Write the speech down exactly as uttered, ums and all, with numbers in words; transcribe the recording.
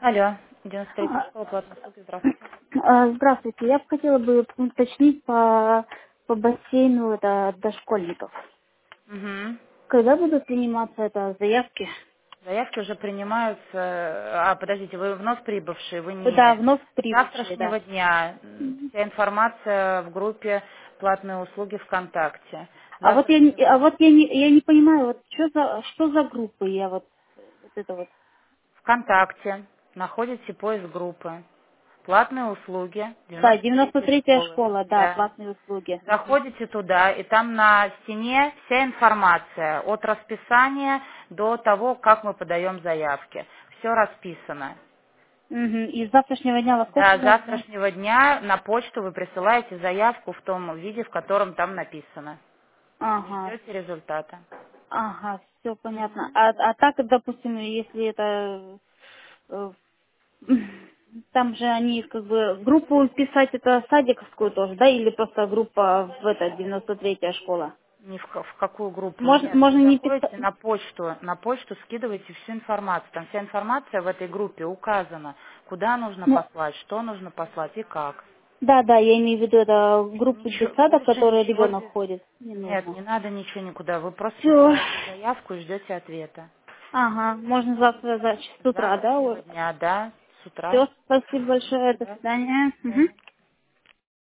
Алло, девяносто третья А, школа платной услуги, здравствуйте. а, Здравствуйте. Я бы хотела бы уточнить по, по бассейну это дошкольников. Угу. Когда будут приниматься это заявки? Заявки уже принимаются. А, подождите, вы вновь прибывшие, вы Да, не вновь с прибывшие, да. завтрашнего дня. м, Вся информация в группе платные услуги ВКонтакте. С А вот я, не- завтрашнего а вот я не, я не понимаю, вот что за, что за группы я вот, вот это вот. ВКонтакте находите поиск группы. Платные услуги, Да, девяносто девяносто третья третья школы. школа, да, Да. платные услуги. Заходите туда, и там на стене вся информация от расписания до того, как мы подаем заявки. Все расписано. Мгм. И с завтрашнего дня во сколько До можно? завтрашнего дня на почту вы присылаете заявку в том виде, в котором там написано. И Ага, ждете результата. ага, все понятно. Мгм. А, а так, допустим, если это э, там же они как бы группу писать это садиковскую тоже, да, или просто группа в это девяносто третья школа? Ни в, ка- в какую группу? Можно, Нет, можно вы не писать. заходите на почту, на почту скидываете всю информацию. Там вся информация в этой группе указана, куда нужно Ну, послать, что нужно послать и как. да, да, я имею в виду это группу Ничего, детсада, в больше которой ничего ребенок здесь ходит. Не нет, нужно. не надо ничего никуда. Вы просто Все. присылаете заявку и ждете ответа. Ага, можно завтра за- с С утра, да? завтрашнего дня, да, с утра. Все, спасибо большое, до Да. свидания. До Мгм. свидания.